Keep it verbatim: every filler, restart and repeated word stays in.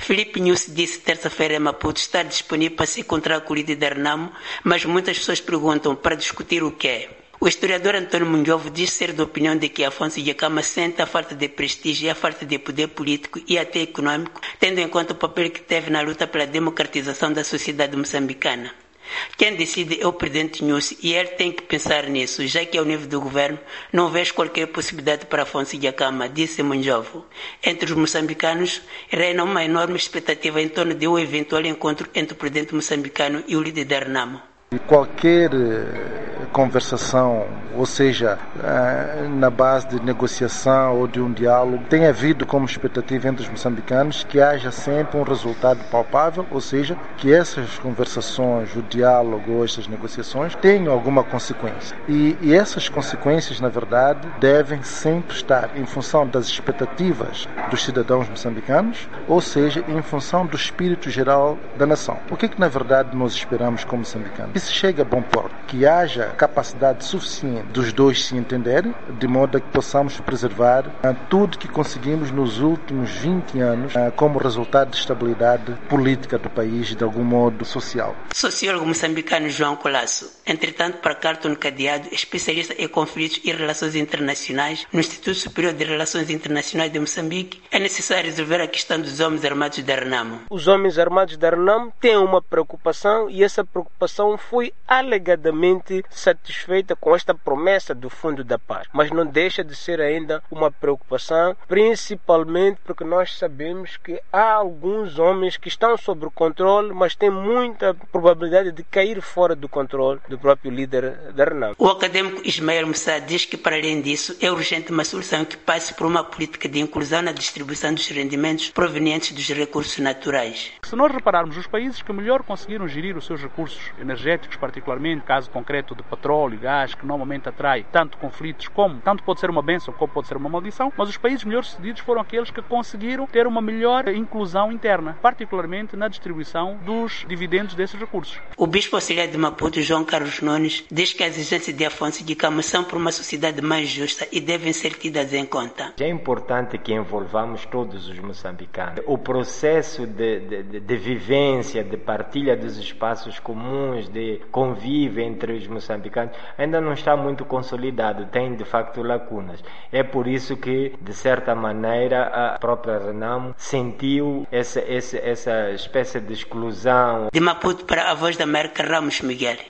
Filipe Nyusi disse terça-feira em Maputo estar disponível para se encontrar com o líder da Renamo, mas muitas pessoas perguntam para discutir o quê. O historiador Antônio Munhovo diz ser da opinião de que Afonso Dhlakama sente a falta de prestígio e a falta de poder político e até econômico, tendo em conta o papel que teve na luta pela democratização da sociedade moçambicana. Quem decide é o presidente Nyusi e ele tem que pensar nisso, já que ao nível do governo não vejo qualquer possibilidade para Afonso Dhlakama, disse Munhovo. Entre os moçambicanos, reina uma enorme expectativa em torno de um eventual encontro entre o presidente moçambicano e o líder da Renamo. Qualquer conversação, ou seja, na base de negociação ou de um diálogo, tem havido como expectativa entre os moçambicanos que haja sempre um resultado palpável, ou seja, que essas conversações, o diálogo ou estas negociações tenham alguma consequência. E, e essas consequências, na verdade, devem sempre estar em função das expectativas dos cidadãos moçambicanos, ou seja, em função do espírito geral da nação. O que é que, na verdade, nós esperamos como moçambicanos? Que se chegue a bom porto, que haja capacidade suficiente dos dois se entenderem, de modo a que possamos preservar uh, tudo que conseguimos nos últimos vinte anos uh, como resultado de estabilidade política do país e de algum modo social. Sociólogo moçambicano João Colasso, entretanto, para Cartoon Cadeado, especialista em conflitos e relações internacionais no Instituto Superior de Relações Internacionais de Moçambique, é necessário resolver a questão dos homens armados da Renamo. Os homens armados da Renamo têm uma preocupação e essa preocupação foi alegadamente satisfeita com esta promessa do Fundo da Paz, mas não deixa de ser ainda uma preocupação, principalmente porque nós sabemos que há alguns homens que estão sob o controle, mas têm muita probabilidade de cair fora do controle do próprio líder da Renamo. O académico Ismael Moussa diz que, para além disso, é urgente uma solução que passe por uma política de inclusão na distribuição dos rendimentos provenientes dos recursos naturais. Se nós repararmos, os países que melhor conseguiram gerir os seus recursos energéticos, particularmente no caso concreto de petróleo e gás, que normalmente atrai tanto conflitos como, tanto pode ser uma bênção como pode ser uma maldição, mas os países melhor sucedidos foram aqueles que conseguiram ter uma melhor inclusão interna, particularmente na distribuição dos dividendos desses recursos. O bispo auxiliar de Maputo, João Carlos Nunes, diz que as exigências de Afonso Dhlakama são por uma sociedade mais justa e devem ser tidas em conta. É importante que envolvamos todos os moçambicanos. O processo de, de, de vivência, de partilha dos espaços comuns, de convívio entre os moçambicanos, ainda não está muito consolidado, tem de facto lacunas. É por isso que, de certa maneira, a própria Renamo sentiu essa, essa, essa espécie de exclusão. De Maputo para a Voz da América, Ramos Miguel.